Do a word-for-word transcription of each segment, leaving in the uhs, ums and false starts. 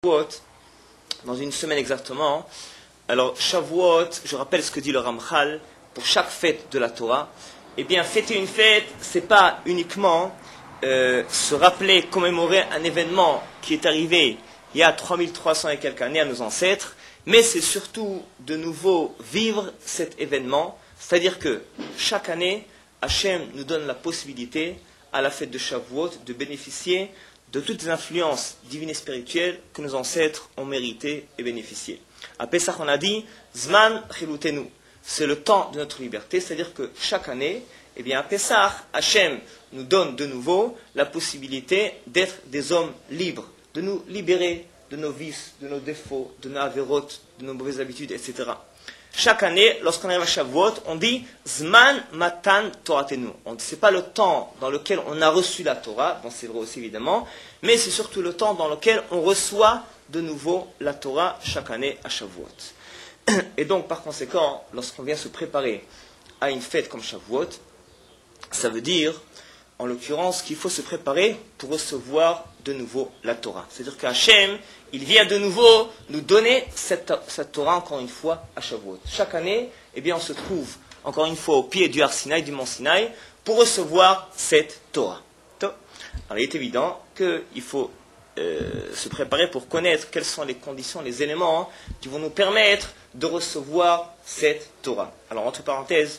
dans une semaine exactement. Alors, Shavuot, je rappelle ce que dit le Ramchal, pour chaque fête de la Torah, eh bien, fêter une fête, c'est pas uniquement euh, se rappeler, commémorer un événement qui est arrivé il y a trois mille trois cents et quelques années à nos ancêtres, mais c'est surtout de nouveau vivre cet événement, c'est-à-dire que chaque année, Hachem nous donne la possibilité, à la fête de Shavuot, de bénéficier de toutes les influences divines et spirituelles que nos ancêtres ont mérité et bénéficié. À Pessah, on a dit Zman Chilutenu, c'est le temps de notre liberté, c'est-à-dire que chaque année, eh bien, à Pessah, Hachem nous donne de nouveau la possibilité d'être des hommes libres, de nous libérer de nos vices, de nos défauts, de nos avérotes, de nos mauvaises habitudes, et cetera. Chaque année, lorsqu'on arrive à Shavuot, on dit Zman Matan Toratenu. Ce n'est pas le temps dans lequel on a reçu la Torah, bon, c'est vrai aussi évidemment, mais c'est surtout le temps dans lequel on reçoit de nouveau la Torah chaque année à Shavuot. Et donc, par conséquent, lorsqu'on vient se préparer à une fête comme Shavuot, ça veut dire, en l'occurrence, qu'il faut se préparer pour recevoir de nouveau la Torah. C'est-à-dire qu'Hachem, il vient de nouveau nous donner cette, cette Torah, encore une fois, à Shavuot. Chaque année, eh bien, on se trouve, encore une fois, au pied du Har Sinaï, du mont Sinaï, pour recevoir cette Torah. Alors, il est évident qu'il faut euh, se préparer pour connaître quelles sont les conditions, les éléments hein, qui vont nous permettre de recevoir cette Torah. Alors, entre parenthèses,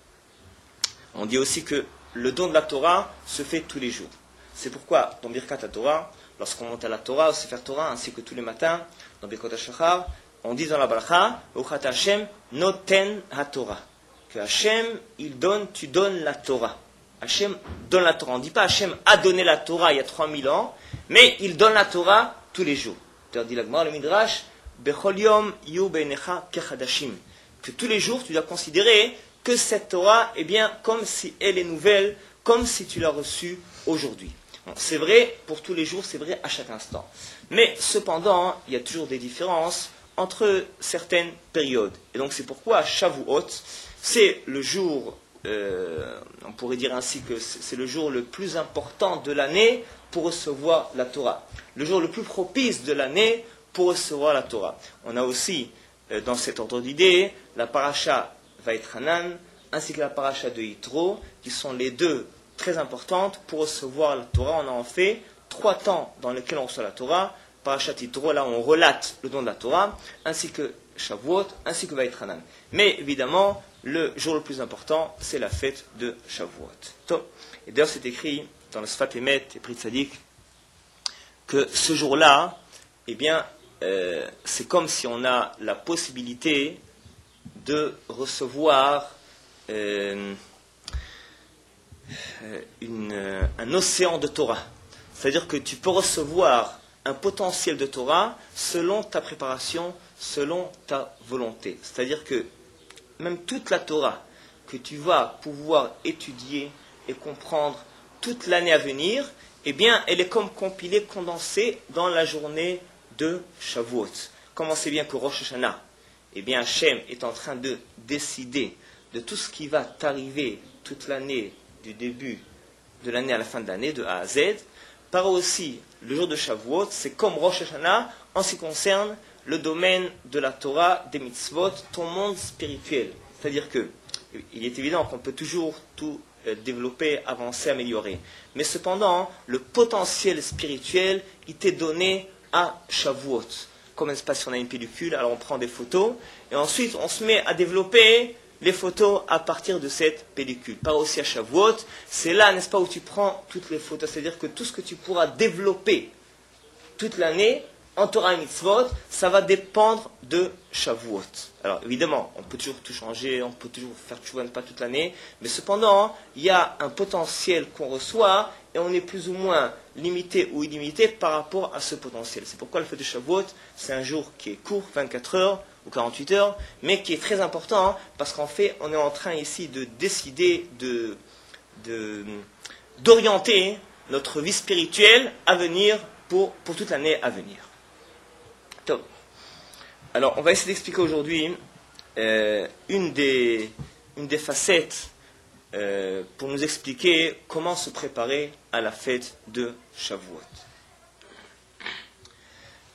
on dit aussi que le don de la Torah se fait tous les jours. C'est pourquoi, dans Birkat HaTorah, lorsqu'on monte à la Torah, au Sefer Torah, ainsi que tous les matins, dans Birkat HaShachar, on dit dans la Bracha, Uchat Hashem noten HaTorah. Que Hashem, il donne, tu donnes la Torah. Hashem donne la Torah. On ne dit pas Hashem a donné la Torah il y a trois mille ans, mais il donne la Torah tous les jours. Tu dit l'Agmara, le Midrash, Bechol Yom yu beinecha kechadashim. Que tous les jours, tu dois considérer que cette Torah est bien comme si elle est nouvelle, comme si tu l'as reçue aujourd'hui. Bon, c'est vrai pour tous les jours, c'est vrai à chaque instant. Mais cependant, il y a toujours des différences entre certaines périodes. Et donc c'est pourquoi Shavuot, c'est le jour, euh, on pourrait dire ainsi que c'est le jour le plus important de l'année pour recevoir la Torah. Le jour le plus propice de l'année pour recevoir la Torah. On a aussi, euh, dans cet ordre d'idées, la paracha Vaïtranan, ainsi que la paracha de Yitro, qui sont les deux très importantes pour recevoir la Torah. On a en fait trois temps dans lesquels on reçoit la Torah. Parashat Yitro, là on relate le don de la Torah, ainsi que Shavuot, ainsi que Vaïtranan. Mais évidemment, le jour le plus important, c'est la fête de Shavuot. Et d'ailleurs, c'est écrit dans le Sfat Emet et Pri Tzadik que ce jour-là, eh bien, euh, c'est comme si on a la possibilité de recevoir euh, une, euh, un océan de Torah. C'est-à-dire que tu peux recevoir un potentiel de Torah selon ta préparation, selon ta volonté. C'est-à-dire que même toute la Torah que tu vas pouvoir étudier et comprendre toute l'année à venir, eh bien, elle est comme compilée, condensée dans la journée de Shavuot. Comme on sait bien que Rosh Hashanah, eh bien, Hachem est en train de décider de tout ce qui va t'arriver toute l'année, du début de l'année à la fin de l'année, de A à Z. Par aussi, le jour de Shavuot, c'est comme Rosh Hashanah en ce qui concerne le domaine de la Torah, des mitzvot, ton monde spirituel. C'est-à-dire que, il est évident qu'on peut toujours tout euh, développer, avancer, améliorer. Mais cependant, le potentiel spirituel, il t'est donné à Shavuot. Comme n'est-ce pas si on a une pellicule, alors on prend des photos, et ensuite on se met à développer les photos à partir de cette pellicule. Pas aussi à Shavuot, c'est là, n'est-ce pas, où tu prends toutes les photos. C'est-à-dire que tout ce que tu pourras développer toute l'année, en Torah et Mitzvot, ça va dépendre de Shavuot. Alors évidemment, on peut toujours tout changer, on peut toujours faire Tchouvan pas toute l'année, mais cependant, il y a un potentiel qu'on reçoit, et on est plus ou moins limité ou illimité par rapport à ce potentiel. C'est pourquoi le fête de Shavuot, c'est un jour qui est court, vingt-quatre heures ou quarante-huit heures, mais qui est très important, parce qu'en fait, on est en train ici de décider, de, de, d'orienter notre vie spirituelle à venir pour, pour toute l'année à venir. Donc, alors, on va essayer d'expliquer aujourd'hui euh, une, des, une des facettes euh, pour nous expliquer comment se préparer à la fête de Shavuot.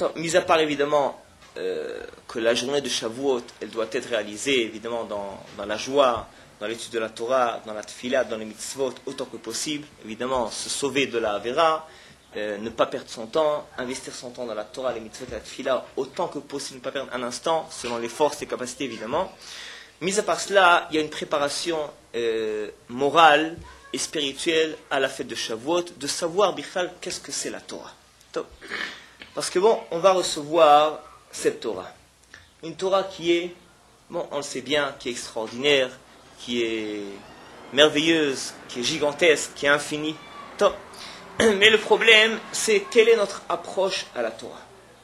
Mis à part évidemment euh, que la journée de Shavuot, elle doit être réalisée évidemment dans, dans la joie, dans l'étude de la Torah, dans la tefila, dans les mitzvot, autant que possible. Évidemment, se sauver de la Avera, euh, ne pas perdre son temps, investir son temps dans la Torah, les mitzvot et la tefila, autant que possible, ne pas perdre un instant, selon les forces et capacités évidemment. Mis à part cela, il y a une préparation euh, morale et spirituelle à la fête de Shavuot, de savoir, Bichal, qu'est-ce que c'est la Torah. Parce que bon, on va recevoir cette Torah. Une Torah qui est, bon, on le sait bien, qui est extraordinaire, qui est merveilleuse, qui est gigantesque, qui est infinie. Top. Mais le problème, c'est quelle est notre approche à la Torah.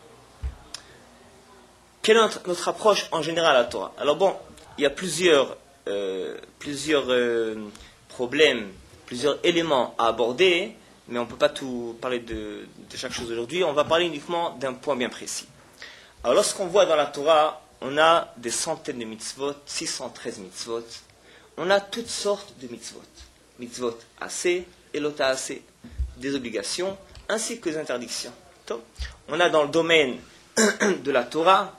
Quelle est notre, notre approche en général à la Torah. Alors bon, il y a plusieurs, euh, plusieurs euh, problèmes, plusieurs éléments à aborder, mais on ne peut pas tout parler de, de chaque chose aujourd'hui. On va parler uniquement d'un point bien précis. Alors lorsqu'on voit dans la Torah, on a des centaines de mitzvot, six cent treize mitzvot. On a toutes sortes de mitzvot. Mitzvot assez et l'ota assez, des obligations ainsi que des interdictions. On a dans le domaine de la Torah,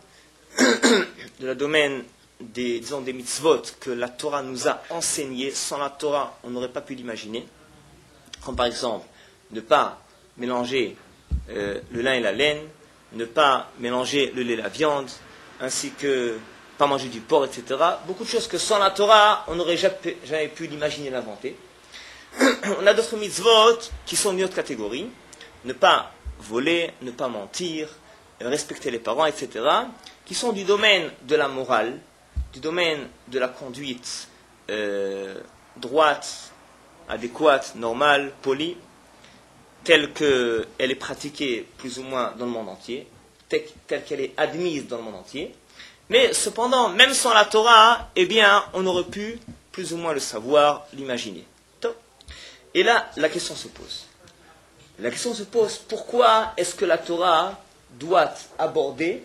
de la domaine des, disons, des mitzvot que la Torah nous a enseigné. Sans la Torah, on n'aurait pas pu l'imaginer. Comme par exemple, ne pas mélanger euh, le lin et la laine, ne pas mélanger le lait et la viande, ainsi que pas manger du porc, et cetera. Beaucoup de choses que sans la Torah, on n'aurait jamais, jamais pu l'imaginer, l'inventer. On a d'autres mitzvot qui sont d'une autre catégorie. Ne pas voler, ne pas mentir, respecter les parents, et cetera. Qui sont du domaine de la morale, du domaine de la conduite euh, droite, adéquate, normale, polie, telle qu'elle est pratiquée plus ou moins dans le monde entier, telle, telle qu'elle est admise dans le monde entier. Mais cependant, même sans la Torah, eh bien, on aurait pu plus ou moins le savoir, l'imaginer. Et là, la question se pose. La question se pose, pourquoi est-ce que la Torah doit aborder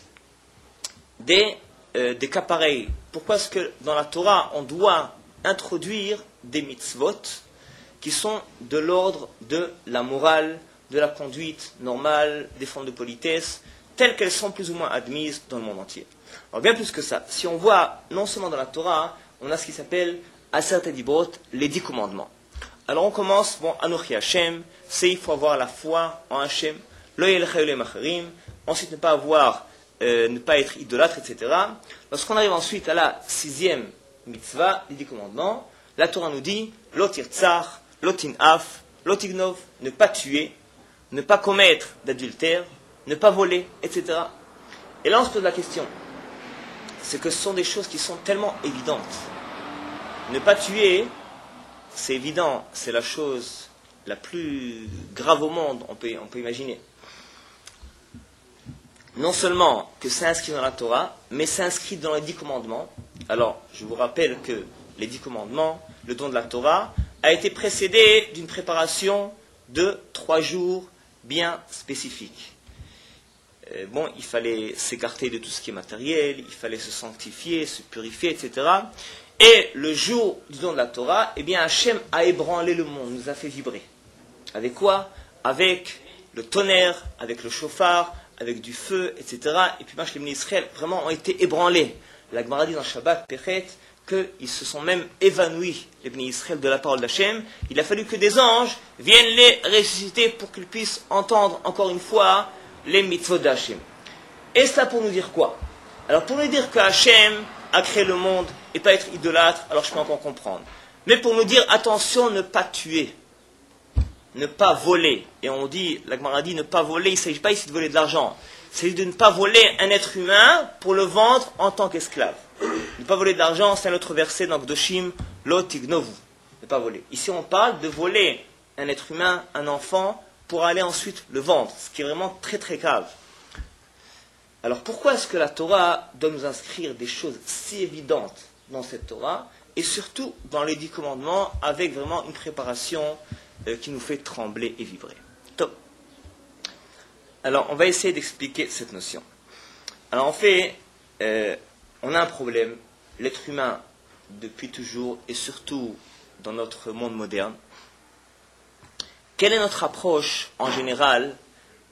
des, euh, des cas pareils? Pourquoi est-ce que dans la Torah, on doit introduire des mitzvot qui sont de l'ordre de la morale, de la conduite normale, des formes de politesse, telles qu'elles sont plus ou moins admises dans le monde entier? Alors bien plus que ça, si on voit non seulement dans la Torah, on a ce qui s'appelle Aseret Dibrot, les dix commandements. Alors on commence, bon, Anochi Hashem, c'est il faut avoir la foi en Hashem, Lo yelcheu macharim, ensuite ne pas avoir, euh, ne pas être idolâtre, et cetera. Lorsqu'on arrive ensuite à la sixième mitzvah, les dix commandements, la Torah nous dit Lo tirtzach, Lo tinaf, Lo tignov, ne pas tuer, ne pas commettre d'adultère, ne pas voler, et cetera. Et là on se pose la question, c'est que ce sont des choses qui sont tellement évidentes. Ne pas tuer, c'est évident, c'est la chose la plus grave au monde, on peut, on peut imaginer. Non seulement que c'est inscrit dans la Torah, mais c'est inscrit dans les dix commandements. Alors, je vous rappelle que les dix commandements, le don de la Torah, a été précédé d'une préparation de trois jours bien spécifiques. Euh, bon, il fallait s'écarter de tout ce qui est matériel, il fallait se sanctifier, se purifier, et cetera. Et le jour du don de la Torah, eh bien Hachem a ébranlé le monde, nous a fait vibrer. Avec quoi? Avec le tonnerre, avec le chauffard, avec du feu, et cetera. Et puis les bénis Israël vraiment ont été ébranlés. La Gemara dit dans Shabbat, Péchet, qu'ils se sont même évanouis, les bénis Israël, de la parole d'Hachem. Il a fallu que des anges viennent les ressusciter pour qu'ils puissent entendre encore une fois les mitzvot d'Hachem. Et cela pour nous dire quoi? Alors pour nous dire que Hachem a créé le monde et pas être idolâtre, alors je peux encore comprendre. Mais pour nous dire, attention, ne pas tuer, ne pas voler. Et on dit, la Gemara dit, ne pas voler, il ne s'agit pas ici de voler de l'argent. Il s'agit de ne pas voler un être humain pour le vendre en tant qu'esclave. Ne pas voler de l'argent, c'est un autre verset dans Kedoshim, Lo tignovu. Ne pas voler. Ici on parle de voler un être humain, un enfant, pour aller ensuite le vendre, ce qui est vraiment très très grave. Alors pourquoi est-ce que la Torah doit nous inscrire des choses si évidentes dans cette Torah, et surtout dans les dix commandements, avec vraiment une préparation euh, qui nous fait trembler et vibrer? Top. Alors on va essayer d'expliquer cette notion. Alors en fait, euh, on a un problème, l'être humain depuis toujours, et surtout dans notre monde moderne. Quelle est notre approche en général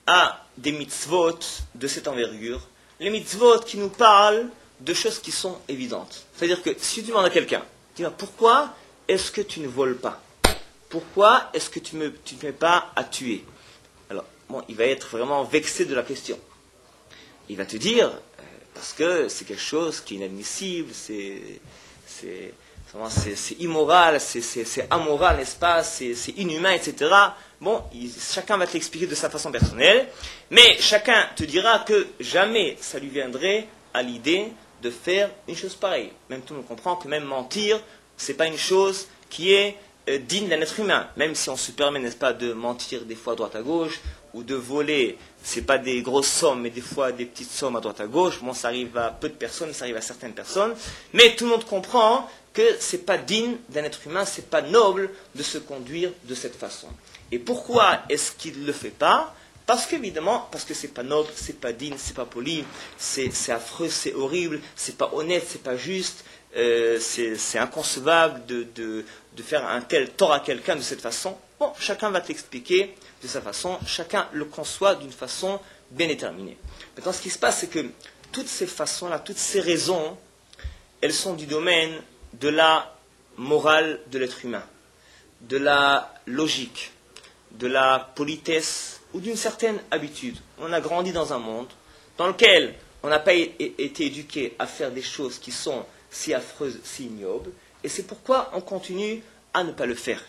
à des mitzvot de cette envergure, les mitzvot qui nous parlent de choses qui sont évidentes. C'est-à-dire que si tu demandes à quelqu'un, dis pourquoi est-ce que tu ne voles pas? Pourquoi est-ce que tu ne tu te mets pas à tuer? Alors, bon, il va être vraiment vexé de la question. Il va te dire, euh, parce que c'est quelque chose qui est inadmissible, c'est, c'est, c'est, c'est immoral, c'est, c'est, c'est amoral, n'est-ce pas, c'est, c'est inhumain, et cetera. Bon, il, chacun va te l'expliquer de sa façon personnelle, mais chacun te dira que jamais ça lui viendrait à l'idée de faire une chose pareille. Même tout le monde comprend que même mentir, c'est pas une chose qui est euh, digne d'un être humain. Même si on se permet, n'est-ce pas, de mentir des fois à droite à gauche, ou de voler, c'est pas des grosses sommes, mais des fois des petites sommes à droite à gauche. Bon, ça arrive à peu de personnes, ça arrive à certaines personnes, mais tout le monde comprend que c'est pas digne d'un être humain, c'est pas noble de se conduire de cette façon. Et pourquoi est-ce qu'il ne le fait pas? Parce qu'évidemment, parce que c'est pas noble, c'est pas digne, c'est pas poli, c'est, c'est affreux, c'est horrible, c'est pas honnête, c'est pas juste, euh, c'est, c'est inconcevable de, de, de faire un tel tort à quelqu'un de cette façon. Bon, chacun va t'expliquer de sa façon, chacun le conçoit d'une façon bien déterminée. Maintenant, ce qui se passe, c'est que toutes ces façons-là, toutes ces raisons, elles sont du domaine de la morale de l'être humain, de la logique, de la politesse ou d'une certaine habitude. On a grandi dans un monde dans lequel on n'a pas été éduqué à faire des choses qui sont si affreuses, si ignobles, et c'est pourquoi on continue à ne pas le faire.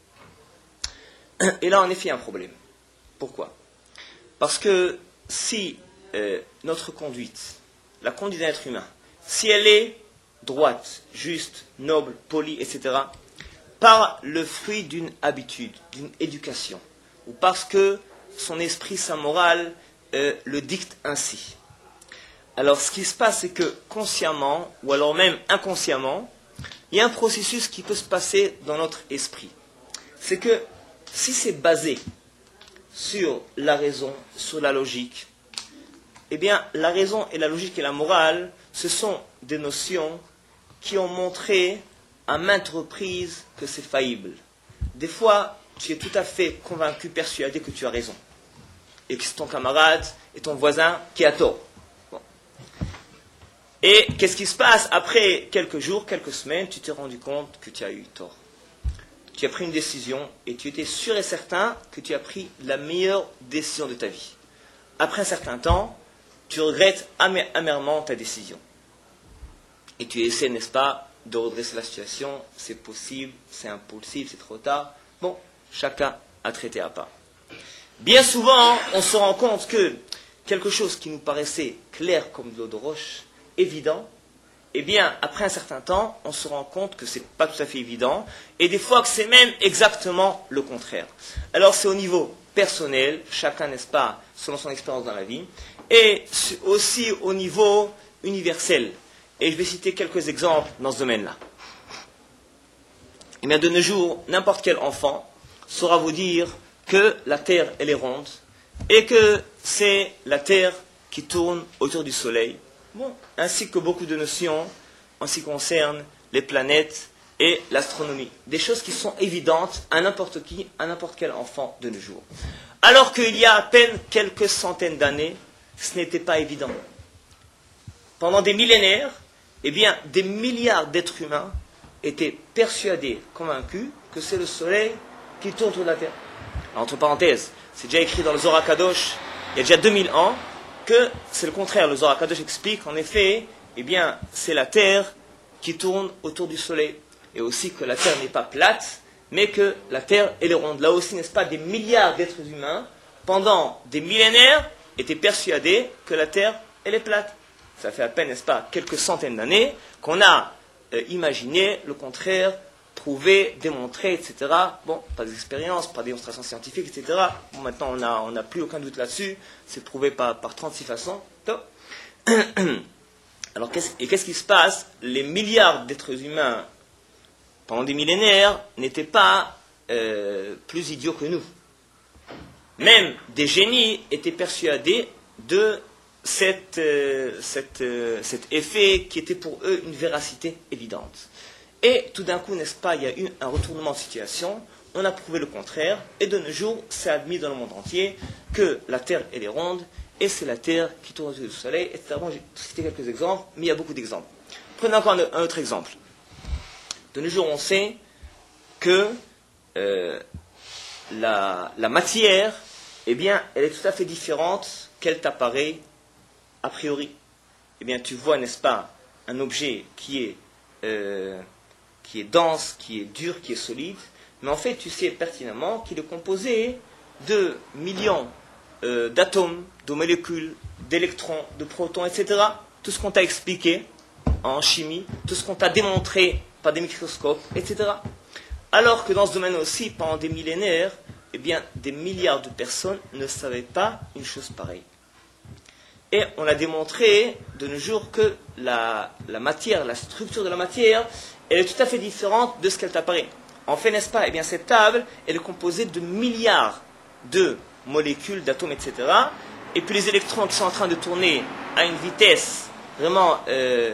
Et là, en effet, il y a un problème. Pourquoi? Parce que si euh, notre conduite, la conduite d'un être humain, si elle est droite, juste, noble, polie, et cetera, par le fruit d'une habitude, d'une éducation, ou parce que son esprit, sa morale, euh, le dicte ainsi. Alors, ce qui se passe, c'est que consciemment, ou alors même inconsciemment, il y a un processus qui peut se passer dans notre esprit. C'est que si c'est basé sur la raison, sur la logique, eh bien, la raison et la logique et la morale, ce sont des notions qui ont montré à maintes reprises que c'est faillible. Des fois, tu es tout à fait convaincu, persuadé que tu as raison. Et que c'est ton camarade et ton voisin qui a tort. Bon. Et qu'est-ce qui se passe? Après quelques jours, quelques semaines, tu t'es rendu compte que tu as eu tort. Tu as pris une décision et tu étais sûr et certain que tu as pris la meilleure décision de ta vie. Après un certain temps, tu regrettes amer- amèrement ta décision. Et tu essaies, n'est-ce pas, de redresser la situation. C'est possible, c'est impossible, c'est trop tard. Bon, chacun a traité à part. Bien souvent, on se rend compte que quelque chose qui nous paraissait clair comme de l'eau de roche, évident, eh bien, après un certain temps, on se rend compte que ce n'est pas tout à fait évident, et des fois que c'est même exactement le contraire. Alors, c'est au niveau personnel, chacun, n'est-ce pas, selon son expérience dans la vie, et aussi au niveau universel. Et je vais citer quelques exemples dans ce domaine-là. Eh bien, de nos jours, n'importe quel enfant saura vous dire que la Terre, elle est ronde, et que c'est la Terre qui tourne autour du Soleil, bon, ainsi que beaucoup de notions en ce qui concerne les planètes et l'astronomie. Des choses qui sont évidentes à n'importe qui, à n'importe quel enfant de nos jours. Alors qu'il y a à peine quelques centaines d'années, ce n'était pas évident. Pendant des millénaires, eh bien, des milliards d'êtres humains étaient persuadés, convaincus, que c'est le Soleil qui tourne autour de la Terre. Alors, entre parenthèses, c'est déjà écrit dans le Zohar Kadosh, il y a déjà deux mille ans, que c'est le contraire. Le Zohar Kadosh explique, en effet, eh bien, c'est la Terre qui tourne autour du Soleil. Et aussi que la Terre n'est pas plate, mais que la Terre, elle est ronde. Là aussi, n'est-ce pas, des milliards d'êtres humains, pendant des millénaires, étaient persuadés que la Terre, elle est plate. Ça fait à peine, n'est-ce pas, quelques centaines d'années, qu'on a euh, imaginé le contraire, prouvé, démontré, et cetera. Bon, pas d'expérience, pas de démonstration scientifique, et cetera. Bon, maintenant, on n'a on a plus aucun doute là-dessus. C'est prouvé par, par trente-six façons. Alors, qu'est-ce, et qu'est-ce qui se passe? Les milliards d'êtres humains, pendant des millénaires, n'étaient pas euh, plus idiots que nous. Même des génies étaient persuadés de cette, euh, cette, euh, cet effet qui était pour eux une véracité évidente. Et tout d'un coup, n'est-ce pas, il y a eu un retournement de situation on a prouvé le contraire, et de nos jours, c'est admis dans le monde entier que la Terre, elle est ronde, et c'est la Terre qui tourne autour du Soleil, et cetera. Bon, j'ai cité quelques exemples, mais il y a beaucoup d'exemples. Prenons encore un, un autre exemple. De nos jours, on sait que euh, la, la matière, eh bien, elle est tout à fait différente qu'elle t'apparaît a priori. Eh bien, tu vois, n'est-ce pas, un objet qui est, euh, qui est dense, qui est dur, qui est solide, mais en fait, tu sais pertinemment qu'il est composé de millions euh, d'atomes, de molécules, d'électrons, de protons, et cetera. Tout ce qu'on t'a expliqué en chimie, tout ce qu'on t'a démontré par des microscopes, et cetera. Alors que dans ce domaine aussi, pendant des millénaires, eh bien, des milliards de personnes ne savaient pas une chose pareille. Et on a démontré de nos jours que la, la matière, la structure de la matière, elle est tout à fait différente de ce qu'elle t'apparaît. En fait, n'est-ce pas? Eh bien, cette table, elle est composée de milliards de molécules, d'atomes, et cetera. Et puis les électrons qui sont en train de tourner à une vitesse vraiment euh,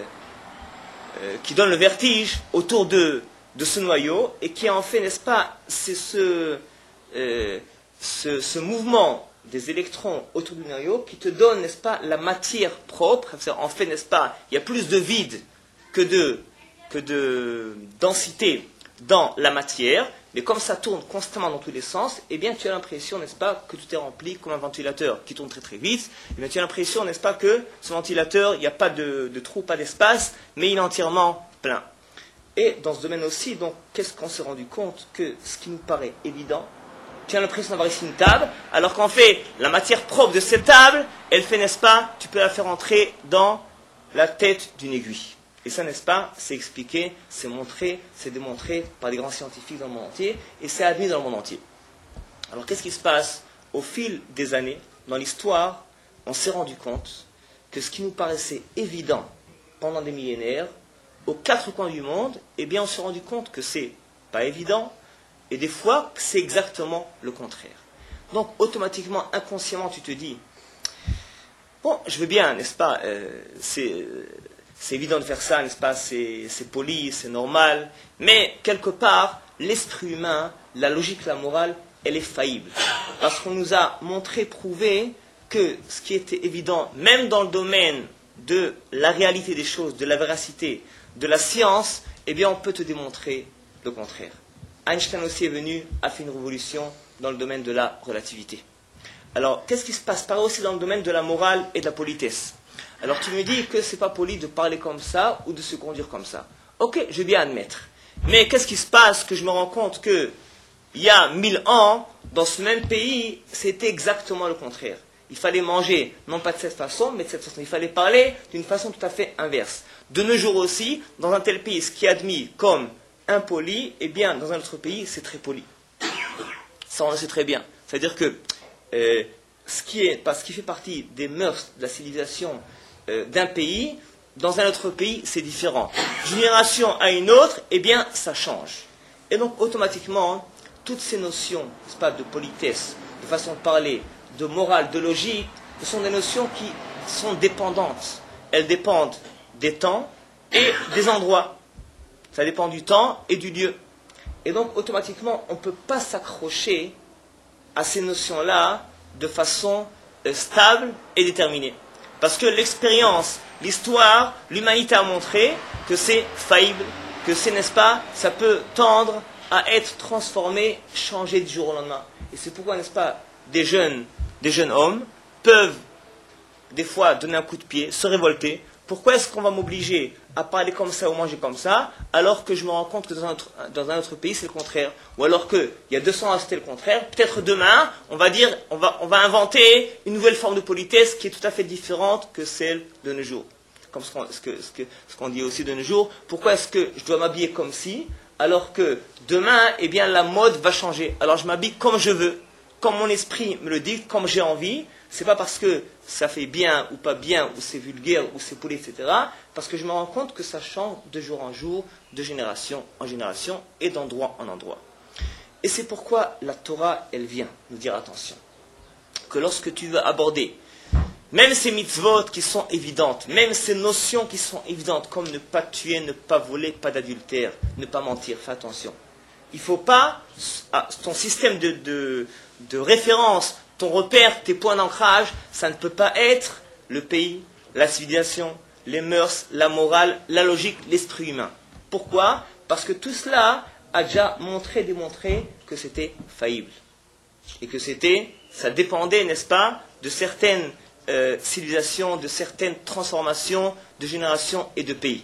euh, qui donne le vertige autour de, de ce noyau, et qui en fait, n'est-ce pas, c'est ce, euh, ce, ce mouvement des électrons autour du noyau qui te donne, n'est-ce pas, la matière propre. En fait, n'est-ce pas, il y a plus de vide que de, que de densité dans la matière, mais comme ça tourne constamment dans tous les sens, eh bien tu as l'impression, n'est-ce pas, que tout est rempli comme un ventilateur qui tourne très très vite. Eh bien tu as l'impression, n'est-ce pas, que ce ventilateur, il n'y a pas de, de trou, pas d'espace, mais il est entièrement plein. Et dans ce domaine aussi, donc, qu'est-ce qu'on s'est rendu compte? Que ce qui nous paraît évident, tu as l'impression d'avoir ici une table, alors qu'en fait, la matière propre de cette table, elle fait, n'est-ce pas, tu peux la faire entrer dans la tête d'une aiguille. Et ça, n'est-ce pas, c'est expliqué, c'est montré, c'est démontré par des grands scientifiques dans le monde entier, et c'est admis dans le monde entier. Alors, qu'est-ce qui se passe? Au fil des années, dans l'histoire, on s'est rendu compte que ce qui nous paraissait évident pendant des millénaires, aux quatre coins du monde, eh bien, on s'est rendu compte que c'est pas évident, et des fois, c'est exactement le contraire. Donc, automatiquement, inconsciemment, tu te dis, bon, je veux bien, n'est-ce pas, euh, c'est... Euh, C'est évident de faire ça, n'est-ce pas, c'est, c'est poli, c'est normal, mais quelque part, l'esprit humain, la logique, la morale, elle est faillible. Parce qu'on nous a montré, prouvé que ce qui était évident, même dans le domaine de la réalité des choses, de la véracité, de la science, eh bien on peut te démontrer le contraire. Einstein aussi est venu, a fait une révolution dans le domaine de la relativité. Alors, qu'est-ce qui se passe par aussi dans le domaine de la morale et de la politesse? Alors tu me dis que c'est pas poli de parler comme ça ou de se conduire comme ça. Ok, je vais bien admettre. Mais qu'est-ce qui se passe que je me rends compte que il y a mille ans, dans ce même pays, c'était exactement le contraire. Il fallait manger, non pas de cette façon, mais de cette façon. Il fallait parler d'une façon tout à fait inverse. De nos jours aussi, dans un tel pays, ce qui est admis comme impoli, eh bien, dans un autre pays, c'est très poli. Ça, on le sait très bien. C'est-à-dire que euh, ce qui est, ce qui fait partie des mœurs de la civilisation euh, d'un pays, dans un autre pays, c'est différent. D'une génération à une autre, eh bien, ça change. Et donc, automatiquement, toutes ces notions, n'est-ce pas, de politesse, de façon de parler, de morale, de logique, ce sont des notions qui sont dépendantes. Elles dépendent des temps et des endroits. Ça dépend du temps et du lieu. Et donc, automatiquement, on ne peut pas s'accrocher à ces notions-là de façon euh, stable et déterminée. Parce que l'expérience, l'histoire, l'humanité a montré que c'est faillible, que c'est, n'est-ce pas, ça peut tendre à être transformé, changé du jour au lendemain. Et c'est pourquoi, n'est-ce pas, des jeunes, des jeunes hommes peuvent des fois donner un coup de pied, se révolter. Pourquoi est-ce qu'on va m'obliger à parler comme ça ou manger comme ça, alors que je me rends compte que dans un autre, dans un autre pays, c'est le contraire? Ou alors qu'il y a deux cents ans, c'était le contraire. Peut-être demain, on va dire, on va, on va inventer une nouvelle forme de politesse qui est tout à fait différente que celle de nos jours. Comme ce qu'on, ce que, ce que, ce qu'on dit aussi de nos jours. Pourquoi est-ce que je dois m'habiller comme ci, alors que demain, eh bien, la mode va changer. Alors je m'habille comme je veux, comme mon esprit me le dit, comme j'ai envie. C'est pas parce que ça fait bien ou pas bien, ou c'est vulgaire, ou c'est poli, et cetera. Parce que je me rends compte que ça change de jour en jour, de génération en génération, et d'endroit en endroit. Et c'est pourquoi la Torah, elle vient nous dire attention. Que lorsque tu veux aborder, même ces mitzvot qui sont évidentes, même ces notions qui sont évidentes, comme ne pas tuer, ne pas voler, pas d'adultère, ne pas mentir, fais attention. il ne faut pas, ah, ton système de, de, de référence, ton repère, tes points d'ancrage, ça ne peut pas être le pays, la civilisation, les mœurs, la morale, la logique, l'esprit humain. Pourquoi? Parce que tout cela a déjà montré, démontré que c'était faillible. Et que c'était, ça dépendait, n'est-ce pas, de certaines euh, civilisations, de certaines transformations de générations et de pays.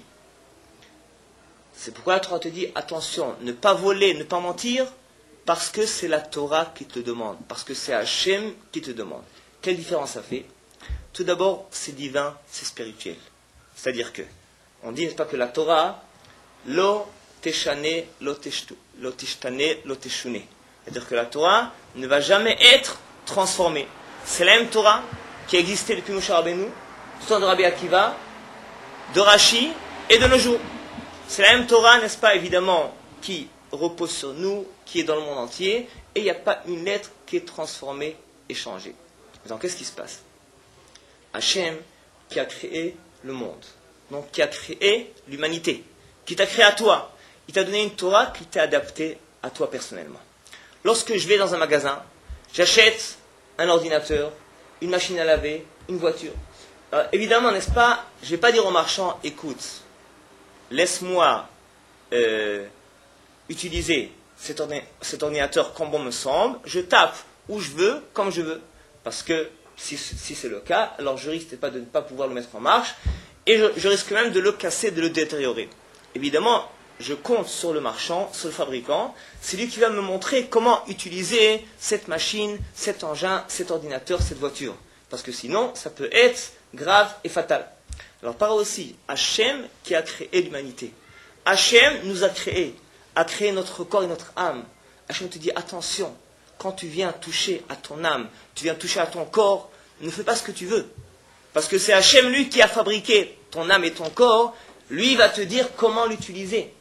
C'est pourquoi la Torah te dit, attention, ne pas voler, ne pas mentir, parce que c'est la Torah qui te demande, parce que c'est Hachem qui te demande. Quelle différence ça fait? Tout d'abord, c'est divin, c'est spirituel. C'est-à-dire que, on dit, n'est-ce pas, que la Torah, lo teshane, lo tishtane, lo teshune. C'est-à-dire que la Torah ne va jamais être transformée. C'est la même Torah qui a existé depuis Moshe Rabbeinu, du temps de Rabbi Akiva, de Rashi et de nos jours. C'est la même Torah, n'est-ce pas, évidemment, qui repose sur nous, qui est dans le monde entier, et il n'y a pas une lettre qui est transformée et changée. Donc, qu'est-ce qui se passe? Hachem, qui a créé le monde, donc qui a créé l'humanité, qui t'a créé à toi, il t'a donné une Torah qui t'est adaptée à toi personnellement. Lorsque je vais dans un magasin, j'achète un ordinateur, une machine à laver, une voiture. Alors, évidemment, n'est-ce pas, je ne vais pas dire au marchand, écoute, laisse-moi euh, utiliser cet, ordi- cet ordinateur comme bon me semble, je tape où je veux, comme je veux, parce que si, si c'est le cas, alors je risque pas de ne pas pouvoir le mettre en marche, et je, je risque même de le casser, de le détériorer. Évidemment, je compte sur le marchand, sur le fabricant, c'est lui qui va me montrer comment utiliser cette machine, cet engin, cet ordinateur, cette voiture. Parce que sinon, ça peut être grave et fatal. Alors, par aussi, Hachem qui a créé l'humanité. Hachem nous a créés, a créé notre corps et notre âme. Hachem te dit, attention, quand tu viens toucher à ton âme, tu viens toucher à ton corps, ne fais pas ce que tu veux. Parce que c'est Hachem, lui, qui a fabriqué ton âme et ton corps, lui va te dire comment l'utiliser.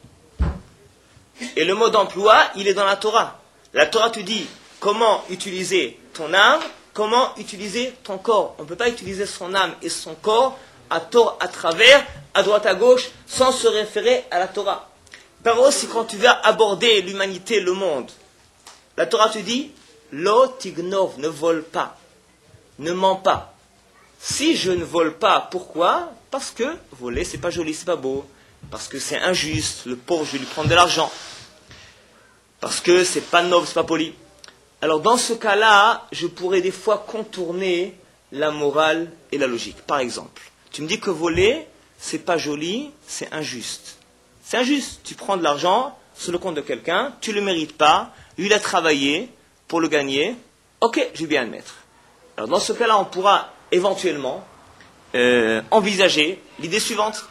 Et le mot d'emploi, il est dans la Torah. La Torah te dit comment utiliser ton âme, comment utiliser ton corps. On ne peut pas utiliser son âme et son corps à tort, à travers, à droite, à gauche, sans se référer à la Torah. Par aussi, quand tu vas aborder l'humanité, le monde, la Torah te dit, lo tignov, ne vole pas, ne mens pas. Si je ne vole pas, pourquoi? Parce que voler, c'est pas joli, c'est pas beau. Parce que c'est injuste, le pauvre, je vais lui prendre de l'argent. Parce que c'est pas noble, c'est pas poli. Alors dans ce cas-là, je pourrais des fois contourner la morale et la logique. Par exemple, tu me dis que voler, c'est pas joli, c'est injuste. C'est injuste. Tu prends de l'argent sur le compte de quelqu'un, tu ne le mérites pas, lui il a travaillé pour le gagner, ok, je vais bien admettre. Alors dans ce cas-là, on pourra éventuellement euh, envisager l'idée suivante.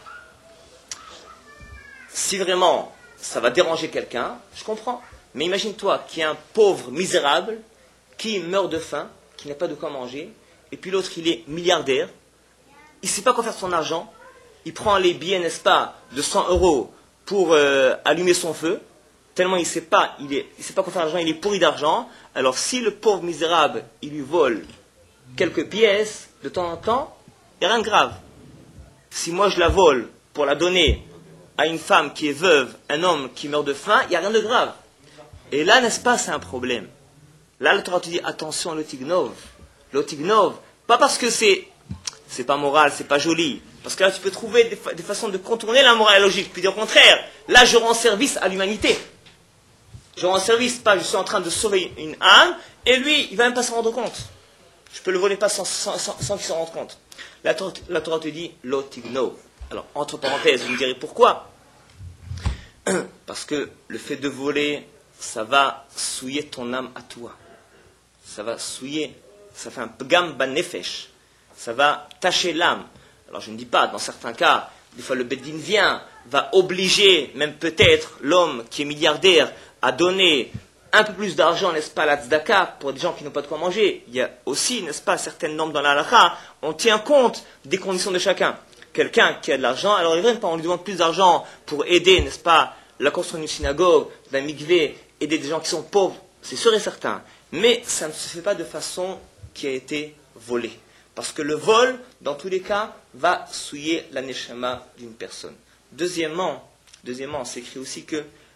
Si vraiment ça va déranger quelqu'un, je comprends. Mais imagine-toi qu'il y a un pauvre misérable qui meurt de faim, qui n'a pas de quoi manger, et puis l'autre il est milliardaire, il ne sait pas quoi faire de son argent, il prend les billets, n'est-ce pas, de cent euros pour euh, allumer son feu, tellement il ne sait pas, il est, il sait pas quoi faire d'argent, il est pourri d'argent. Alors si le pauvre misérable, il lui vole quelques pièces de temps en temps, il n'y a rien de grave. Si moi je la vole pour la donner à une femme qui est veuve, un homme qui meurt de faim, il n'y a rien de grave. Et là, n'est-ce pas, c'est un problème. Là, le Torah te dit, attention, le tignov. Le tignov, pas parce que c'est, c'est pas moral, c'est pas joli. Parce que là, tu peux trouver des, fa- des façons de contourner la morale et la logique. Puis au contraire, là, je rends service à l'humanité. Je rends service, pas, je suis en train de sauver une âme, et lui, il va même pas s'en rendre compte. Je peux le voler pas sans, sans, sans, sans qu'il s'en rende compte. La Torah, la Torah te dit, lo tignov. Alors, entre parenthèses, vous me direz pourquoi? Parce que le fait de voler, ça va souiller ton âme à toi. Ça va souiller, ça fait un pgam banefesh. Ça va tacher l'âme. Alors je ne dis pas, dans certains cas, des fois le Beddin vient, va obliger, même peut-être, l'homme qui est milliardaire à donner un peu plus d'argent, n'est-ce pas, à la tzedaka, pour des gens qui n'ont pas de quoi manger. Il y a aussi, n'est-ce pas, certaines normes dans la halakha, on tient compte des conditions de chacun. Quelqu'un qui a de l'argent, alors il est vrai, on lui demande plus d'argent pour aider, n'est-ce pas, la construction d'une synagogue, d'un mikvé, aider des gens qui sont pauvres, c'est sûr et certain. Mais ça ne se fait pas de façon qui a été volée. Parce que le vol, dans tous les cas, va souiller la neshama d'une personne. Deuxièmement, deuxièmement, c'est écrit aussi que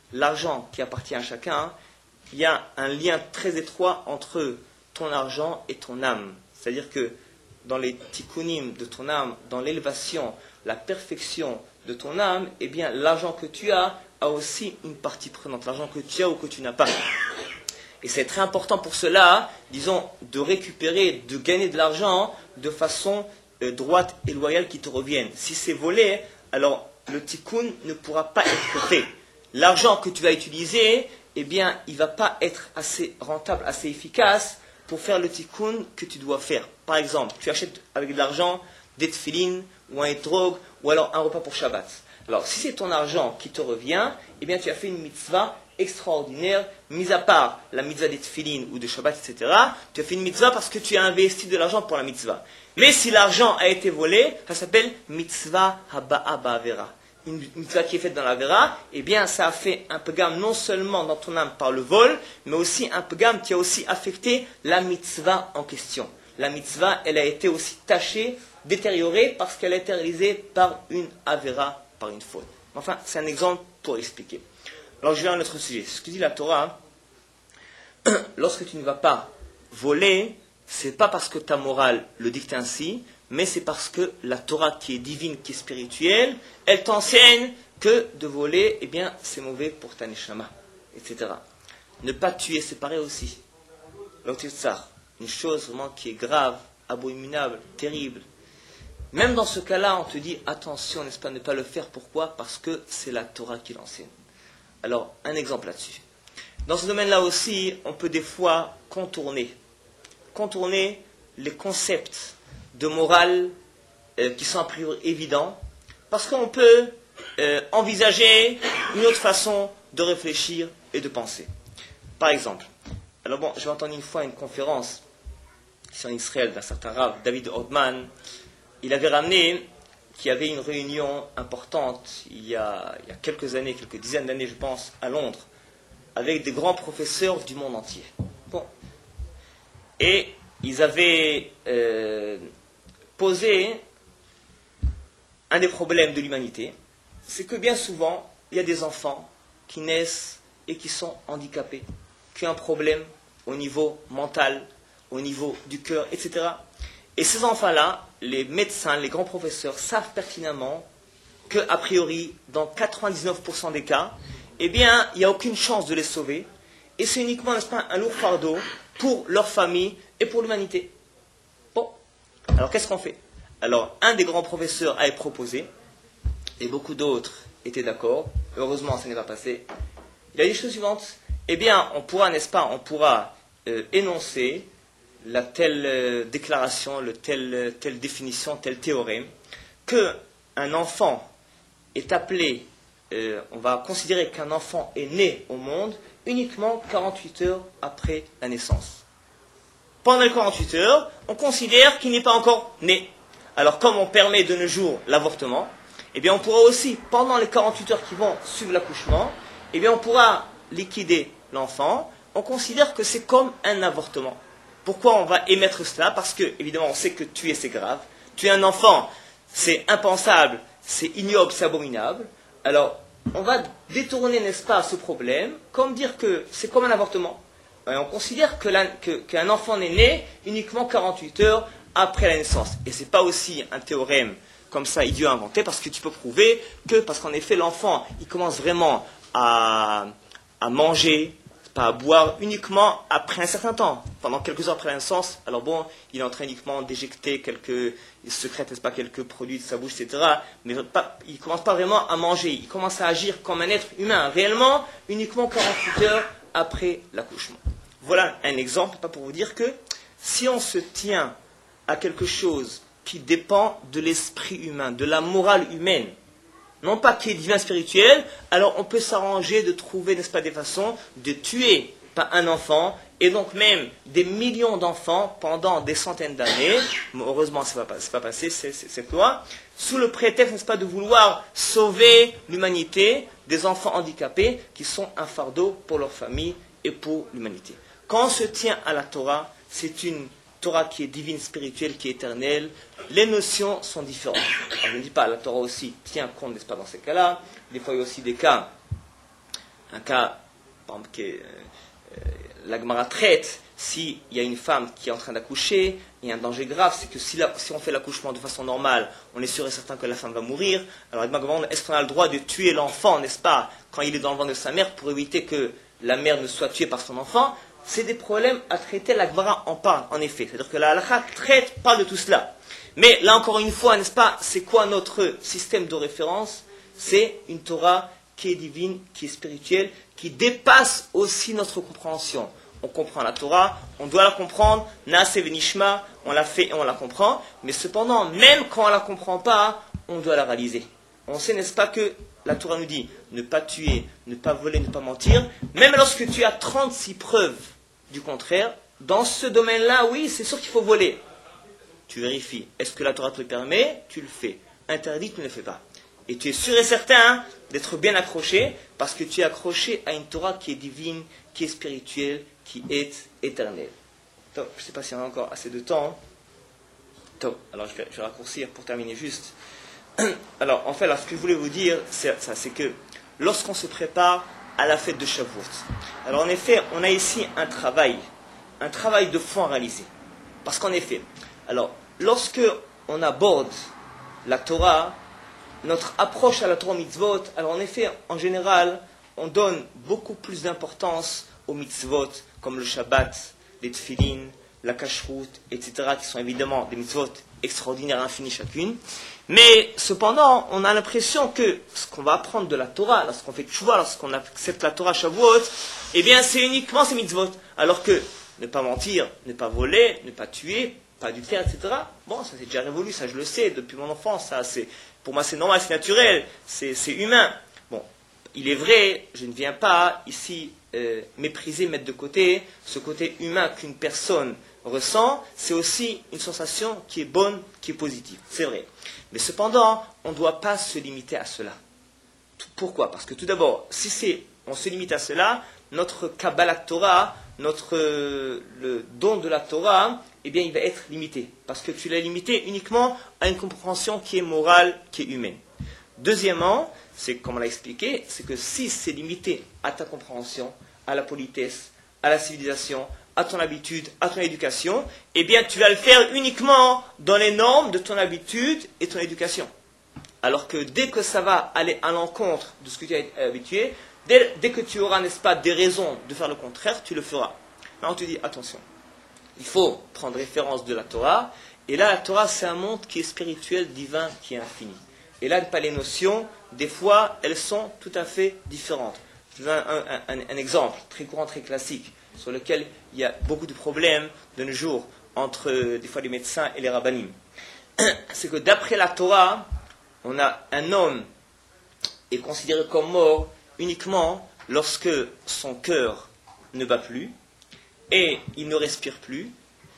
l'argent qui appartient à chacun, il y a un lien très étroit entre ton argent et ton âme. C'est-à-dire que dans les tikkunim de ton âme, dans l'élévation, la perfection de ton âme, eh bien, l'argent que tu as a aussi une partie prenante, l'argent que tu as ou que tu n'as pas. Et c'est très important pour cela, disons, de récupérer, de gagner de l'argent de façon euh, droite et loyale qui te revienne. Si c'est volé, alors le tikkun ne pourra pas être fait. L'argent que tu vas utiliser, eh bien, il ne va pas être assez rentable, assez efficace pour faire le tikkun que tu dois faire. Par exemple, tu achètes avec de l'argent des tefilines ou un etrog ou alors un repas pour Shabbat. Alors, si c'est ton argent qui te revient, eh bien, tu as fait une mitzvah extraordinaire, mis à part la mitzvah des tefilines ou de Shabbat, et cetera. Tu as fait une mitzvah parce que tu as investi de l'argent pour la mitzvah. Mais si l'argent a été volé, ça s'appelle mitzvah haba'a ba'avera. Une mitzvah qui est faite dans la vera, eh bien, ça a fait un pegam non seulement dans ton âme par le vol, mais aussi un pegam qui a aussi affecté la mitzvah en question. La mitzvah, elle a été aussi tachée, détériorée, parce qu'elle a été réalisée par une avera, par une faute. Enfin, c'est un exemple pour expliquer. Alors, je vais à un autre sujet. Ce que dit la Torah, lorsque tu ne vas pas voler, c'est pas parce que ta morale le dicte ainsi, mais c'est parce que la Torah qui est divine, qui est spirituelle, elle t'enseigne que de voler, eh bien, c'est mauvais pour ta neshama, et cetera. Ne pas tuer, c'est pareil aussi. L'autisar, une chose vraiment qui est grave, abominable, terrible. Même dans ce cas-là, on te dit, attention, n'est-ce pas, ne pas le faire. Pourquoi ? Parce que c'est la Torah qui l'enseigne. Alors, un exemple là-dessus. Dans ce domaine-là aussi, on peut des fois contourner. Contourner les concepts de morale euh, qui sont a priori évidents, parce qu'on peut euh, envisager une autre façon de réfléchir et de penser. Par exemple, alors bon, j'ai entendu une fois une conférence ici en Israël d'un certain Rav, David Ordman. Il avait ramené qu'il y avait une réunion importante il y, a, il y a quelques années, quelques dizaines d'années, je pense, à Londres, avec des grands professeurs du monde entier. Bon. Et ils avaient euh, posé un des problèmes de l'humanité, c'est que bien souvent, il y a des enfants qui naissent et qui sont handicapés, qui ont un problème au niveau mental, au niveau du cœur, et cetera. Et ces enfants-là, les médecins, les grands professeurs savent pertinemment qu'a priori, dans quatre-vingt-dix-neuf pour cent des cas, eh bien, il n'y a aucune chance de les sauver, et c'est uniquement, n'est-ce pas, un lourd fardeau pour leur famille et pour l'humanité. Bon, alors qu'est-ce qu'on fait ? Alors, un des grands professeurs avait proposé, et beaucoup d'autres étaient d'accord, heureusement ça n'est pas passé. Il a dit la chose suivante, eh bien, on pourra, n'est-ce pas, on pourra euh, énoncer la telle euh, déclaration, le telle, telle définition, tel théorème, qu'un enfant est appelé, euh, on va considérer qu'un enfant est né au monde uniquement quarante-huit heures après la naissance. Pendant les quarante-huit heures, on considère qu'il n'est pas encore né. Alors, comme on permet de nos jours l'avortement, eh bien, on pourra aussi, pendant les quarante-huit heures qui vont suivre l'accouchement, eh bien, on pourra liquider l'enfant. On considère que c'est comme un avortement. Pourquoi on va émettre cela ? Parce que, évidemment, on sait que tuer, c'est grave. Tuer un enfant, c'est impensable, c'est ignoble, c'est abominable. Alors, on va détourner, n'est-ce pas, ce problème, comme dire que c'est comme un avortement. Et on considère que la, que, qu'un enfant n'est né uniquement quarante-huit heures après la naissance. Et ce n'est pas aussi un théorème comme ça idiot inventé, parce que tu peux prouver que, parce qu'en effet, l'enfant, il commence vraiment à, à manger, pas à boire uniquement après un certain temps, pendant quelques heures après la naissance. Alors bon, il est en train uniquement d'éjecter quelques secrets, n'est-ce pas, quelques produits de sa bouche, et cetera. Mais pas, il ne commence pas vraiment à manger, il commence à agir comme un être humain, réellement, uniquement quarante-huit heures après l'accouchement. Voilà un exemple, pas pour vous dire que si on se tient à quelque chose qui dépend de l'esprit humain, de la morale humaine, non pas qui est divin spirituel, alors on peut s'arranger de trouver, n'est-ce pas, des façons de tuer pas un enfant, et donc même des millions d'enfants pendant des centaines d'années. Heureusement, ça ne va pas passer, c'est, c'est, cette loi, sous le prétexte, n'est-ce pas, de vouloir sauver l'humanité des enfants handicapés qui sont un fardeau pour leur famille et pour l'humanité. Quand on se tient à la Torah, c'est une Torah qui est divine, spirituelle, qui est éternelle. Les notions sont différentes. Alors, je ne dis pas, la Torah aussi tient compte, n'est-ce pas, dans ces cas-là. Des fois, il y a aussi des cas un cas, par exemple, que euh, euh, la Gemara traite, s'il y a une femme qui est en train d'accoucher, il y a un danger grave, c'est que si, la, si on fait l'accouchement de façon normale, on est sûr et certain que la femme va mourir. Alors, est-ce qu'on a le droit de tuer l'enfant, n'est-ce pas, quand il est dans le ventre de sa mère, pour éviter que la mère ne soit tuée par son enfant? C'est des problèmes à traiter, la Gemara en parle, en effet. C'est-à-dire que la halakha traite pas de tout cela. Mais là, encore une fois, n'est-ce pas, c'est quoi notre système de référence? C'est une Torah qui est divine, qui est spirituelle, qui dépasse aussi notre compréhension. On comprend la Torah, on doit la comprendre, Naaseh Venishma, on la fait et on la comprend, mais cependant, même quand on ne la comprend pas, on doit la réaliser. On sait, n'est-ce pas, que la Torah nous dit ne pas tuer, ne pas voler, ne pas mentir, même lorsque tu as trente-six preuves du contraire, dans ce domaine-là, oui, c'est sûr qu'il faut voler. Tu vérifies, est-ce que la Torah te le permet? Tu le fais. Interdit, tu ne le fais pas. Et tu es sûr et certain hein, d'être bien accroché, parce que tu es accroché à une Torah qui est divine, qui est spirituelle, qui est éternelle. Top, je ne sais pas s'il y en a encore assez de temps. Hein. Top, alors je vais, je vais raccourcir pour terminer juste. Alors, en fait, là, ce que je voulais vous dire, c'est ça, c'est que lorsqu'on se prépare à la fête de Shavuot, alors en effet, on a ici un travail, un travail de fond à réaliser. Parce qu'en effet, alors, lorsque on aborde la Torah, notre approche à la Torah mitzvot, alors en effet, en général, on donne beaucoup plus d'importance aux mitzvot, comme le Shabbat, les tefillin, la kashrut, et cetera, qui sont évidemment des mitzvot extraordinaires, infinies chacune. Mais cependant, on a l'impression que ce qu'on va apprendre de la Torah, lorsqu'on fait tchouva, lorsqu'on accepte la Torah Shavuot, eh bien c'est uniquement ces mitzvot. Alors que ne pas mentir, ne pas voler, ne pas tuer, pas adultère, et cetera. Bon, ça c'est déjà révolu, ça je le sais depuis mon enfance. Ça, c'est, pour moi c'est normal, c'est naturel, c'est, c'est humain. Bon, il est vrai, je ne viens pas ici euh, mépriser, mettre de côté ce côté humain qu'une personne ressent. C'est aussi une sensation qui est bonne, qui est positive. C'est vrai. Mais cependant, on ne doit pas se limiter à cela. Pourquoi? Parce que tout d'abord, si c'est, on se limite à cela, notre Kabbalat Torah, notre, euh, le don de la Torah, eh bien, il va être limité. Parce que tu l'as limité uniquement à une compréhension qui est morale, qui est humaine. Deuxièmement, c'est comme on l'a expliqué, c'est que si c'est limité à ta compréhension, à la politesse, à la civilisation, à ton habitude, à ton éducation, eh bien tu vas le faire uniquement dans les normes de ton habitude et ton éducation. Alors que dès que ça va aller à l'encontre de ce que tu es habitué, dès, dès que tu auras, n'est-ce pas, des raisons de faire le contraire, tu le feras. Là on te dit, attention, il faut prendre référence de la Torah, et là la Torah c'est un monde qui est spirituel, divin, qui est infini. Et là, pas les notions, des fois, elles sont tout à fait différentes. Je vous donne un, un, un, un exemple très courant, très classique, sur lequel il y a beaucoup de problèmes de nos jours entre euh, des fois les médecins et les rabbinim. C'est que d'après la Torah, on a un homme est considéré comme mort uniquement lorsque son cœur ne bat plus et il ne respire plus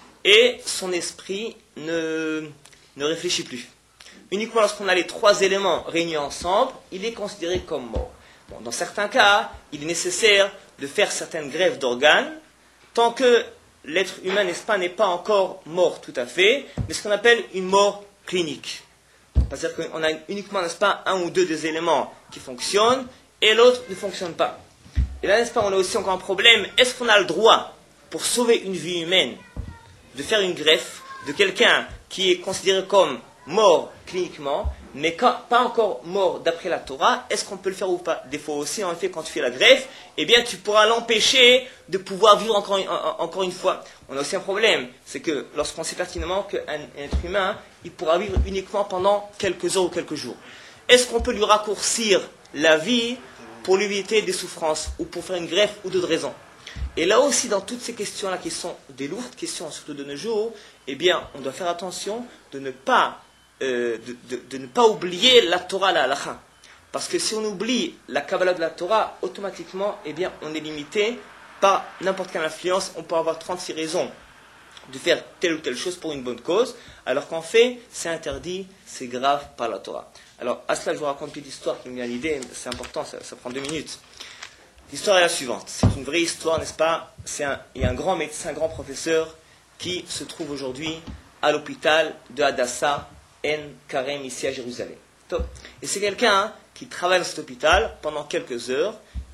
et son esprit ne, ne réfléchit plus. Uniquement lorsqu'on a les trois éléments réunis ensemble, il est considéré comme mort. Bon, dans certains cas, il est nécessaire de faire certaines greffes d'organes, tant que l'être humain, n'est-ce pas, n'est pas encore mort tout à fait, mais ce qu'on appelle une mort clinique. C'est-à-dire qu'on a uniquement, n'est-ce pas, un ou deux des éléments qui fonctionnent, et l'autre ne fonctionne pas. Et là, n'est-ce pas, on a aussi encore un problème. Est-ce qu'on a le droit, pour sauver une vie humaine, de faire une greffe de quelqu'un qui est considéré comme mort cliniquement, mais quand, pas encore mort d'après la Torah, est-ce qu'on peut le faire ou pas? Des fois aussi, en effet, quand tu fais la greffe, eh bien, tu pourras l'empêcher de pouvoir vivre encore, en, encore une fois. On a aussi un problème, c'est que lorsqu'on sait pertinemment qu'un être humain, il pourra vivre uniquement pendant quelques heures ou quelques jours. Est-ce qu'on peut lui raccourcir la vie pour lui éviter des souffrances, ou pour faire une greffe, ou d'autres raisons? Et là aussi, dans toutes ces questions-là, qui sont des lourdes questions, surtout de nos jours, eh bien, on doit faire attention de ne pas Euh, de, de, de ne pas oublier la Torah, la halakha. Parce que si on oublie la Kabbalah de la Torah, automatiquement, eh bien, on est limité par n'importe quelle influence. On peut avoir trente-six raisons de faire telle ou telle chose pour une bonne cause, alors qu'en fait, c'est interdit, c'est grave par la Torah. Alors, à cela, je vous raconte une petite histoire qui me vient à l'idée, c'est important, ça, ça prend deux minutes. L'histoire est la suivante. C'est une vraie histoire, n'est-ce pas? C'est un, il y a un grand médecin, un grand professeur, qui se trouve aujourd'hui à l'hôpital de Hadassah, En Karem, ici à Jérusalem. Et c'est quelqu'un hein, qui travaille dans cet hôpital pendant quelques heures,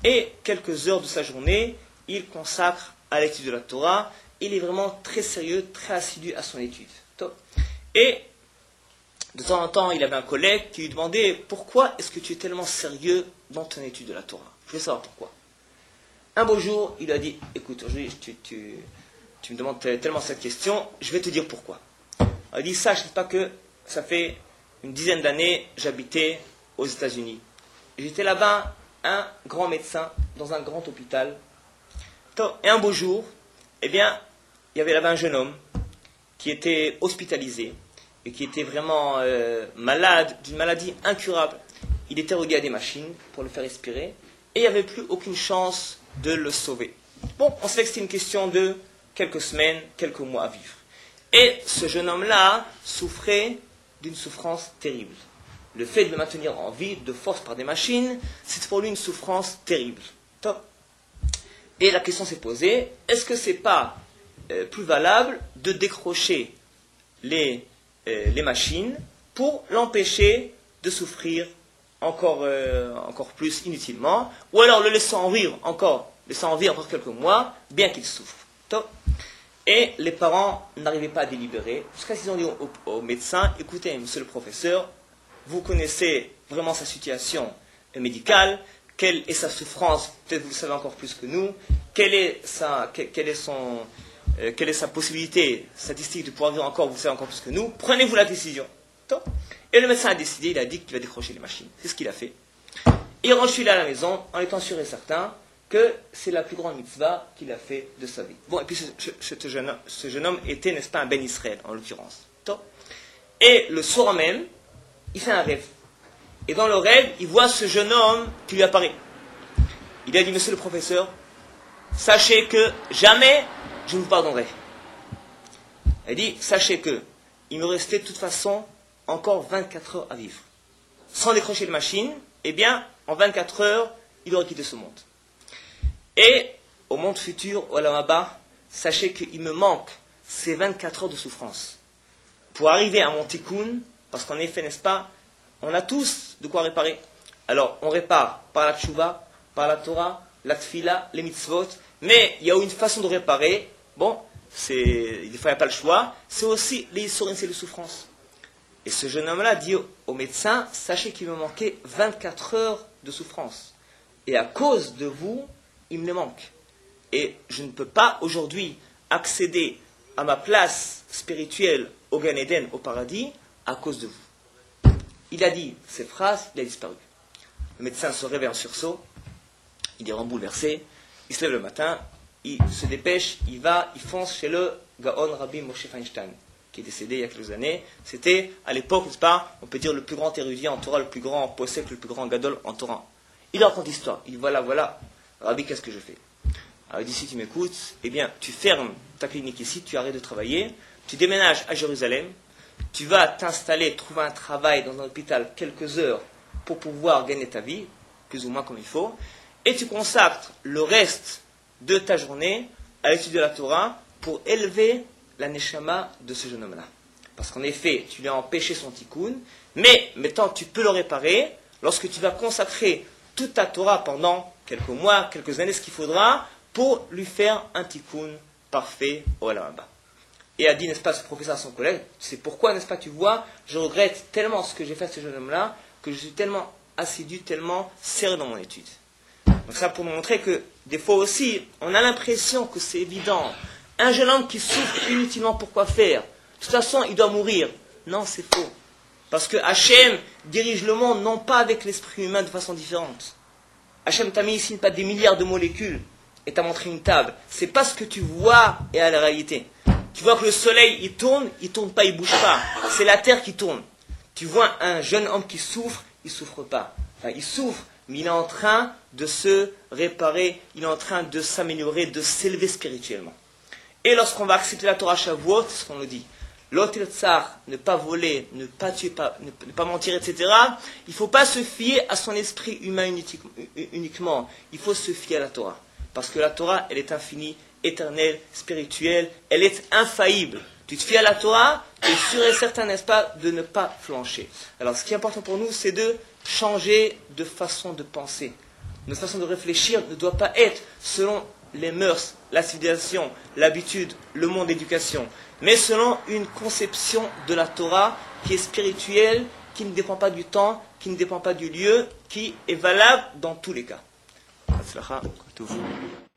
et quelques heures de sa journée, il consacre à l'étude de la Torah. Il est vraiment très sérieux, très assidu à son étude. Et de temps en temps, il avait un collègue qui lui demandait « Pourquoi est-ce que tu es tellement sérieux dans ton étude de la Torah ?» Je voulais savoir pourquoi. Un beau jour, il a dit « Écoute, aujourd'hui, tu, tu, tu me demandes tellement cette question, je vais te dire pourquoi. » Il dit « Sache pas que ça fait une dizaine d'années, j'habitais aux États-Unis. J'étais là-bas, un grand médecin, dans un grand hôpital. Et un beau jour, eh bien, il y avait là-bas un jeune homme qui était hospitalisé et qui était vraiment euh, malade d'une maladie incurable. Il était relié à des machines pour le faire respirer et il n'y avait plus aucune chance de le sauver. Bon, on sait que c'était une question de quelques semaines, quelques mois à vivre. Et ce jeune homme-là souffrait d'une souffrance terrible. Le fait de le maintenir en vie, de force par des machines, c'est pour lui une souffrance terrible. Top. Et la question s'est posée, est-ce que c'est pas euh, plus valable de décrocher les, euh, les machines pour l'empêcher de souffrir encore, euh, encore plus inutilement, ou alors le laisser en vivre encore, laisser en vivre encore quelques mois, bien qu'il souffre. Top. Et les parents n'arrivaient pas à délibérer, jusqu'à ce qu'ils ont dit au, au, au médecin, écoutez, monsieur le professeur, vous connaissez vraiment sa situation médicale, quelle est sa souffrance, peut-être vous le savez encore plus que nous, quelle est sa, quelle, quelle est son, euh, quelle est sa possibilité statistique de pouvoir vivre encore, vous le savez encore plus que nous, prenez-vous la décision. Et le médecin a décidé, il a dit qu'il va décrocher les machines. C'est ce qu'il a fait. Il rentre celui-là à la maison en étant sûr et certain que c'est la plus grande mitzvah qu'il a fait de sa vie. Bon, et puis ce, ce, ce, jeune, ce jeune homme était, n'est-ce pas, un Ben Israël, en l'occurrence. Et le soir même, il fait un rêve. Et dans le rêve, il voit ce jeune homme qui lui apparaît. Il a dit, monsieur le professeur, sachez que jamais je ne vous pardonnerai. Il dit, sachez que il me restait de toute façon encore vingt-quatre heures à vivre. Sans décrocher de machine, eh bien, en vingt-quatre heures, il aurait quitté ce monde. Et au monde futur, au Olam, sachez qu'il me manque ces vingt-quatre heures de souffrance. Pour arriver à mon tikkun, parce qu'en effet, n'est-ce pas, on a tous de quoi réparer. Alors, on répare par la tchouva, par la Torah, la tfila, les mitzvot, mais il y a une façon de réparer. Bon, c'est, des fois, il n'y a pas le choix. C'est aussi les issorim, c'est les souffrances. Et ce jeune homme-là dit au, au médecin, sachez qu'il me manquait vingt-quatre heures de souffrance. Et à cause de vous, il me les manque. Et je ne peux pas aujourd'hui accéder à ma place spirituelle au Gan Eden, au paradis, à cause de vous. Il a dit ces phrases, il a disparu. Le médecin se réveille en sursaut, il est bouleversé, il se lève le matin, il se dépêche, il va, il fonce chez le Gaon Rabbi Moshe Feinstein, qui est décédé il y a quelques années. C'était, à l'époque, n'est-ce pas, on peut dire le plus grand érudit en Torah, le plus grand possède, le plus grand gadol en Torah. Il raconte l'histoire, il dit voilà, voilà, Rabbi, qu'est-ce que je fais? Alors il dit, si tu m'écoutes, eh bien, tu fermes ta clinique ici, tu arrêtes de travailler, tu déménages à Jérusalem, tu vas t'installer, trouver un travail dans un hôpital quelques heures pour pouvoir gagner ta vie, plus ou moins comme il faut, et tu consacres le reste de ta journée à l'étude de la Torah pour élever la neshama de ce jeune homme-là. Parce qu'en effet, tu lui as empêché son tikkun, mais maintenant tu peux le réparer lorsque tu vas consacrer toute ta Torah pendant quelques mois, quelques années, ce qu'il faudra pour lui faire un tikkun parfait au Olam Haba. Et a dit, n'est-ce pas, ce professeur à son collègue, c'est pourquoi, n'est-ce pas, tu vois, je regrette tellement ce que j'ai fait à ce jeune homme-là, que je suis tellement assidu, tellement sérieux dans mon étude. Donc ça pour nous montrer que, des fois aussi, on a l'impression que c'est évident. Un jeune homme qui souffre inutilement, pourquoi faire? De toute façon, il doit mourir. Non, c'est faux. Parce que Hachem dirige le monde, non pas avec l'esprit humain de façon différente. Hachem t'a mis ici pas des milliards de molécules et t'a montré une table. C'est pas ce que tu vois et à la réalité. Tu vois que le soleil, il tourne, il tourne pas, il bouge pas. C'est la terre qui tourne. Tu vois un jeune homme qui souffre, il souffre pas. Enfin, il souffre, mais il est en train de se réparer, il est en train de s'améliorer, de s'élever spirituellement. Et lorsqu'on va accepter la Torah Shavuot, c'est ce qu'on nous dit. L'autre tsar, ne pas voler, ne pas tuer, pas, ne, ne pas mentir, et cetera. Il ne faut pas se fier à son esprit humain uniquement. Il faut se fier à la Torah. Parce que la Torah, elle est infinie, éternelle, spirituelle, elle est infaillible. Tu te fies à la Torah, tu es sûr et certain, n'est-ce pas, de ne pas flancher. Alors, ce qui est important pour nous, c'est de changer de façon de penser. notre façon de réfléchir ne doit pas être selon les mœurs, la civilisation, l'habitude, le monde d'éducation, mais selon une conception de la Torah qui est spirituelle, qui ne dépend pas du temps, qui ne dépend pas du lieu, qui est valable dans tous les cas.